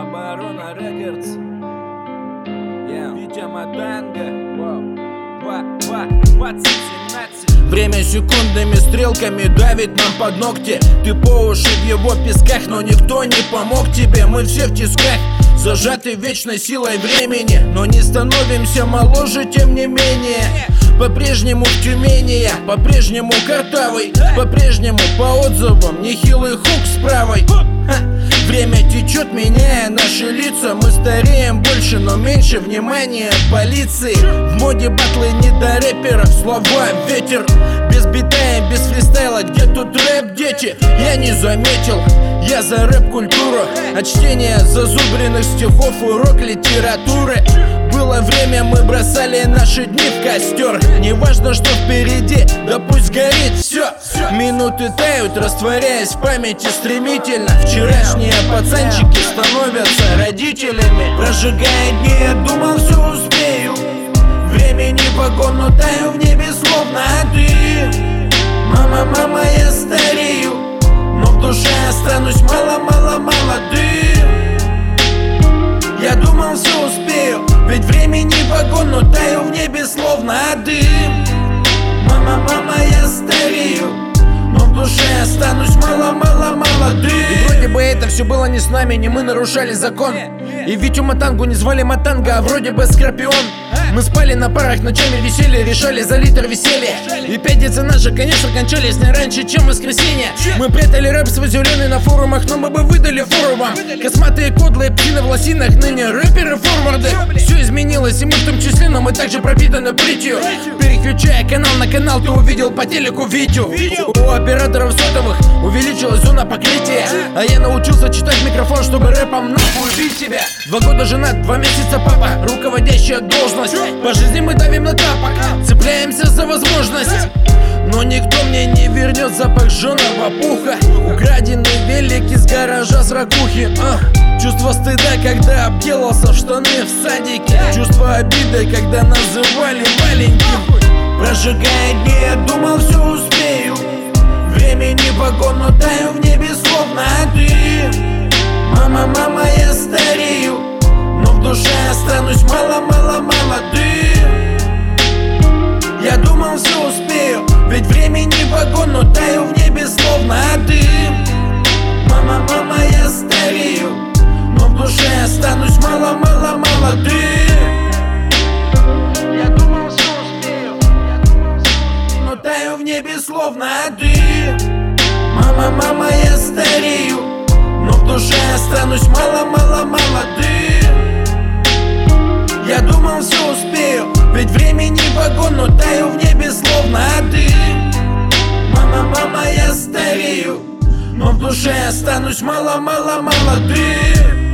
Оборона Рекордс. Витя Матанга. 2017. Время секундными стрелками давит нам под ногти. Ты по уши в его песках, но никто не помог тебе. Мы все в тисках, зажаты вечной силой времени, но не становимся моложе, тем не менее. По-прежнему в Тюмени я, по-прежнему картавый, по-прежнему по отзывам нехилый хук с правой. Время течет, меняя наши лица. Мы стареем больше, но меньше внимания полиции. В моде батлы не до рэперов, слова ветер. Без бита и без фристайла, где тут рэп, дети? Я не заметил, я за рэп-культуру. От чтения зазубренных стихов урок литературы. Было время, мы бросали наши дни в костер. Неважно, что впереди, да пусть горит все. Минуты тают, растворяясь в памяти стремительно. Вчерашние пацанчики становятся родителями. Прожигая дни, я думал, все успею. Времени вагон, но таю в небе, словно ты. Мама, мама, я старею, но в душе останусь мало молодым. Я думал, все успею, ведь времени вагон, но таю в небе, словно дым. Мама, мама, я старею, но в душе останусь молодым. И вроде бы это все было не с нами, не мы нарушали закон. И Витю Матангу не звали Матанга, а вроде бы Скорпион. Мы спали на парах, ночами висели, решали за литр веселья. И пятницы наши, конечно, кончались не раньше, чем воскресенье. Мы прятали рэп свой зеленый на форумах, но мы бы выдали фору вам. Косматые кодлы, псины в лосинах, ныне рэперы форварды. Все изменилось, и мы в том числе, но мы также пропитаны притью. Переключая канал на канал, ты увидел по телеку Витю. У операторов сотовых увеличилась зона покрытия, а я научился читать микрофон, чтобы рэпом нахуй бить тебя. 2 года женат, 2 месяца папа, руководящая должность. По жизни мы давим на тапок, цепляемся за возможность. Но никто мне не вернет запах жженого пуха, украденный велик из гаража с ракухи. Чувство стыда, когда обделался в штаны в садике. Чувство обиды, когда называли маленьким. Прожигая дни, я думал, все успею. Времени вагон, но таю в небе, словно ты. Мама, мама, я старею, но в душе останусь молодым. Я думал, все успею, ведь времени вагон, но таю в небе, словно дым. Мама, мама, я старею, но в душе останусь молодым. Я думал, все успею, но таю в небе, словно дым. Мама, мама, я старею, но в душе останусь молодым. Я думал, все успею, ведь времени вагон, но таю в небе, словно дым. Мама, мама, я старею, но в душе останусь молодым.